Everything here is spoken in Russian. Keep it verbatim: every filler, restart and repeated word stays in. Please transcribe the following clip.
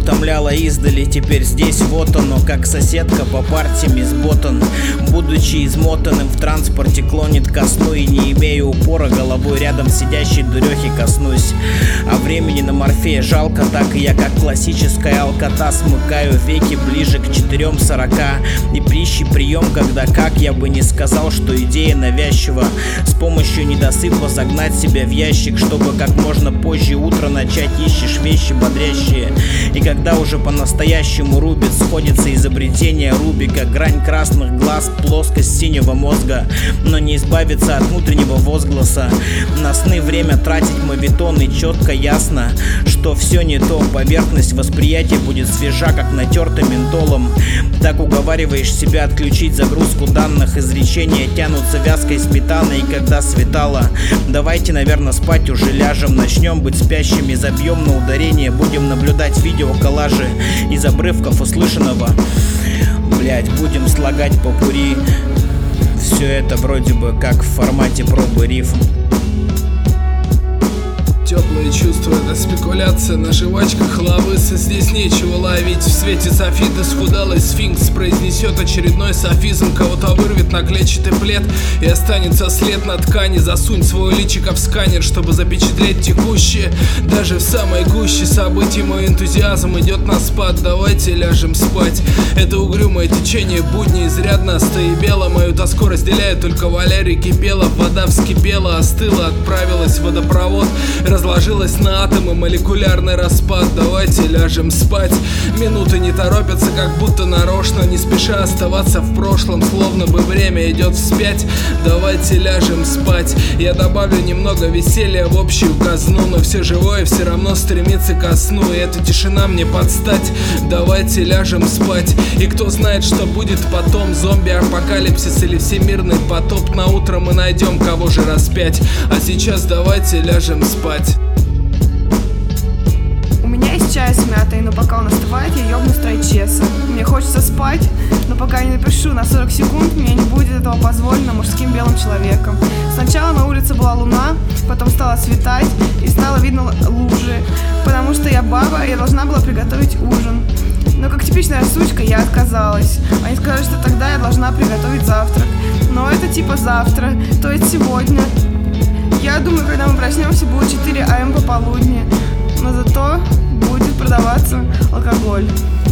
утомляло издали, теперь здесь вот оно, как соседка по парте мисс Боттон. Будучи измотанным в транспорте, клонит ко сну, и не имея упора, головой рядом сидящей дурехи коснусь. А времени на Морфея жалко, так и я, как классическая алкота, смыкаю веки ближе к четырем сорока. И пищи прием, когда как я бы не сказал, что идея навязчива. С помощью недосыпа загнать себя в ящик, чтобы как можно позже утро начать, ищешь вещи бодрящие. И когда уже по-настоящему рубит, сходится изобретение Рубика, грань красных глаз, плоскость синего мозга. Но не избавиться от внутреннего возгласа. На сны время тратить мавитон, и четко ясно, что все не то. Поверхность восприятия будет свежа, как натерта ментолом. Так уговариваешь себя отключить загрузку данных. Изречения тянутся вязкой сметаной, и когда светало, давайте, наверное, спать уже ляжем. Начнем быть спящими, забьем на ударение, будем наблюдать видеоколлажи из обрывков услышанного. Блять, будем слагать попурри. Все это вроде бы как в формате пробы рифм. Теплые чувства, это спекуляция на жвачках лавыса. Здесь нечего ловить. В свете софита схудалый сфинкс произнесет очередной софизм. Кого-то вырвет на клетчатый плед, и останется след на ткани. Засунь свой личико в сканер, чтобы запечатлеть текущее. Даже в самой гуще событий мой энтузиазм идет на спад. Давайте ляжем спать. Это угрюмое течение будни изрядно стоебело. Мою тоску разделяет только Валерий Кипелов. Вода вскипела, остыла, отправилась в водопровод, разложилась на атомы, молекулярный распад. Давайте ляжем спать. Минуты не торопятся, как будто нарочно, не спеша оставаться в прошлом, словно бы время идет вспять. Давайте ляжем спать. Я добавлю немного веселья в общую казну, но все живое все равно стремится ко сну, и эта тишина мне подстать. Давайте ляжем спать. И кто знает, что будет потом, зомби-апокалипсис или всемирный потоп. На утро мы найдем, кого же распять. А сейчас давайте ляжем спать. У меня есть чай с мятой, но пока он остывает, я ёбну страйчеса. Мне хочется спать, но пока я не напишу на сорок секунд, мне не будет этого позволено мужским белым человеком. Сначала на улице была луна, потом стало светать и стало видно лужи. Потому что я баба, я должна была приготовить ужин. Но как типичная сучка я отказалась. Они сказали, что тогда я должна приготовить завтрак. Но это типа завтра, то есть сегодня. Я думаю, когда мы проснемся, будет четыре а эм пополудни. Но зато будет продаваться алкоголь.